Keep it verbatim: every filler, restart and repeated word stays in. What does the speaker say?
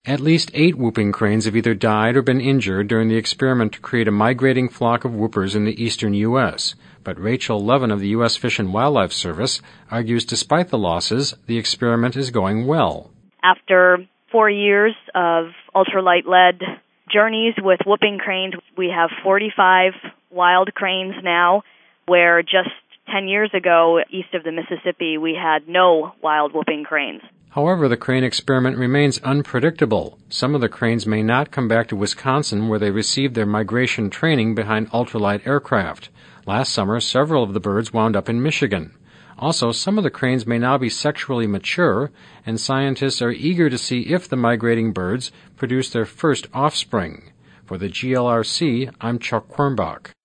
At least eight whooping cranes have either died or been injured during the experiment to create a migrating flock of whoopers in the eastern U S, but Rachel Levin of the U S Fish and Wildlife Service argues despite the losses, the experiment is going well. After four years of ultralight-led journeys with whooping cranes, we have forty-five wild cranes now, where just ten years ago, east of the Mississippi, we had no wild whooping cranes. However, the crane experiment remains unpredictable. Some of the cranes may not come back to Wisconsin, where they received their migration training behind ultralight aircraft. Last summer, several of the birds wound up in Michigan. Also, some of the cranes may now be sexually mature, and scientists are eager to see if the migrating birds produce their first offspring. For the G L R C, I'm Chuck Quirmbach.